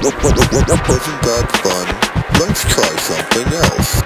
Wasn't that fun? Let's try something else.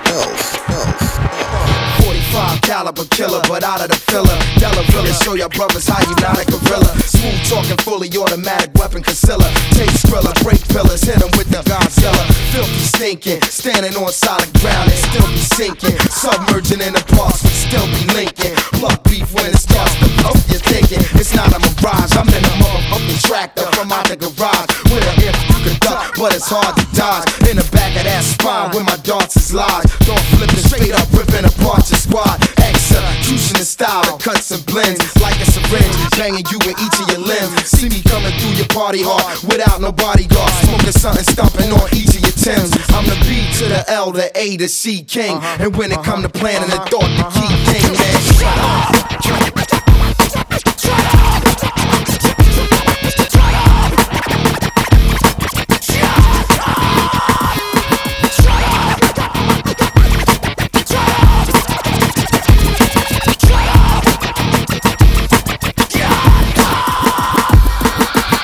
45 caliber killer, but out of the filler. Delavilla, show your brothers how you not a gorilla. Smooth talking, fully automatic weapon concealer. Take skrilla, break pillars, hit 'em with the Godzilla. Filthy stinking, standing on solid ground and still be sinking. Submerging in the parks, we still be linking. Plug beef when it starts to pump, you're thinking it's not a mirage. I'm in a motherfucking tractor from out the garage. With a if you could duck, but it's hard to dodge. In the back of that spine where my darts is lodged. Don't flip it straight up, ripping apart your squad. Execution in style, it cuts and blends like a syringe, banging you in each of your limbs. See me coming through your party hard without no bodyguard, smoking something, stomping on each of your Timbs. I'm the B to the L, the A to C king, and when it come to planning the thought, the key thing, man.